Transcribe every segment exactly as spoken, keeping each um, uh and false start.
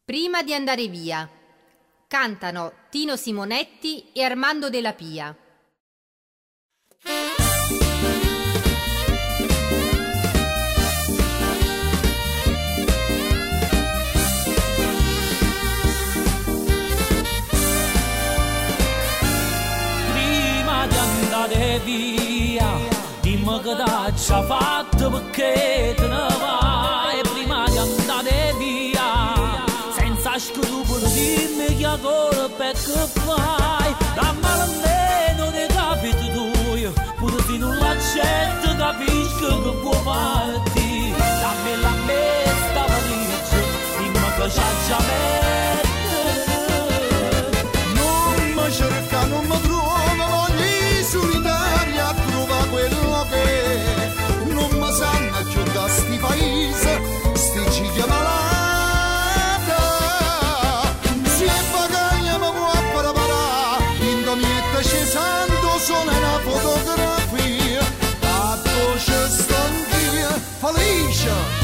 Prima di andare via. Cantano Tino Simonetti e Armando Della Pia. Prima di andare via, dimmi che t'hai già fatto perché te ne vai. Prima di andare via, senza scrupoli dimmi che ancora perché fai. Dammi almeno dei capiti tuoi, pure se non l'accetto capisco che può farti. Dammi la mesta valigia, dimmi che c'ha già mettere. Non mi cerca, non mi trova, voglio solitaria a trovare quello che è. Non mi sanno più da sti paese, sti ciglia malata. Se bagaglia mi può preparare, in domietta c'è santo, sono una fotografia. A voce stanchia, felice.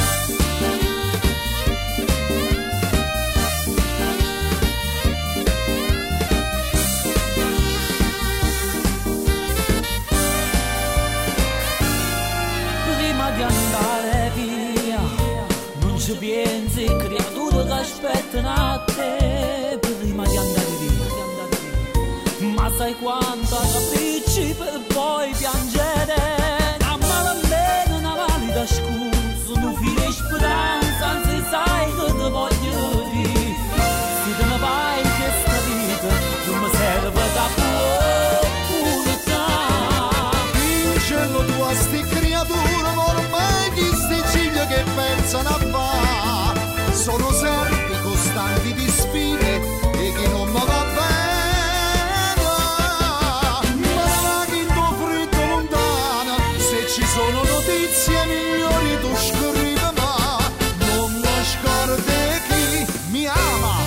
Di andare via, non ci pensi, creature che aspettano a te. Prima di andare via, ma sai quanto capisci per poi piangere. Dammi almeno una valida scusa, non fine speranza, anzi sai che ti voglio dire. Se te ne vai in questa vita, non mi serve da opportunità. In cielo tu a sti creature, ormai chi sti ciglia che pensano a fa. Sono serpi costanti di sfide e chi non mi va bene. Ma chi in tuo freddo lontana, se ci sono notizie migliori tu scrivi, ma non mi scordi chi mi ama.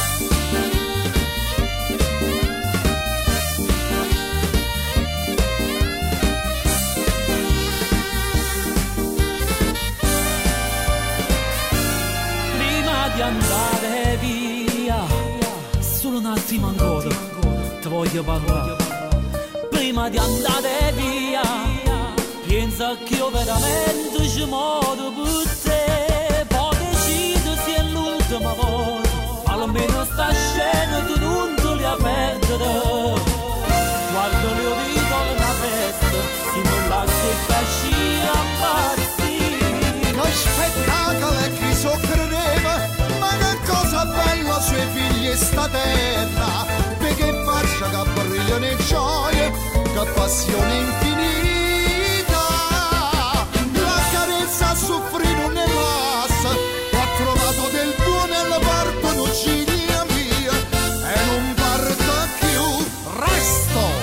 Di andare via, solo un attimo ancora ti voglio parlare. Prima di andare via, pensa che io veramente ci muoio per te. Poi decido se è l'ultima volta, almeno sta scena tu non te li perdere. Guardo le dita alla festa, se non lasci casci a farsi. Che spettacolo chi soccredeva, ma che cosa bella sui figli sta terra, perché faccia che brillano e gioia, che passione infinita. La carezza a soffrire non ne passa, ho trovato del buono e la parto non ciglia mia, e non parto più, resto.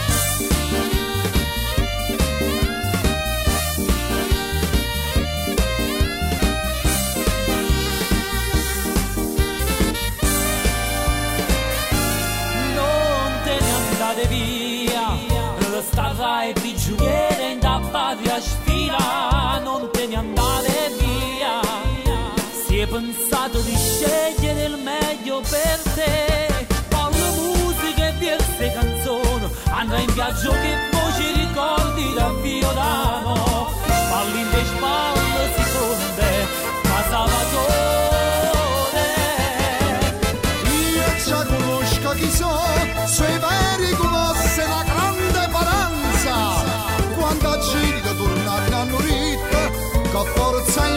Via, starai prigioniere in da patria sfida, non te ne andare via. Si è pensato di scegliere il meglio per te, con la musica e verse canzoni, andrai in viaggio che voci ricordi da Violano, balli in le spalle seconde, ma Salvatore. Io già conosco chi sono, sui veri conosce la grande paranza. Quando a Gilda tornare a Norita, che forza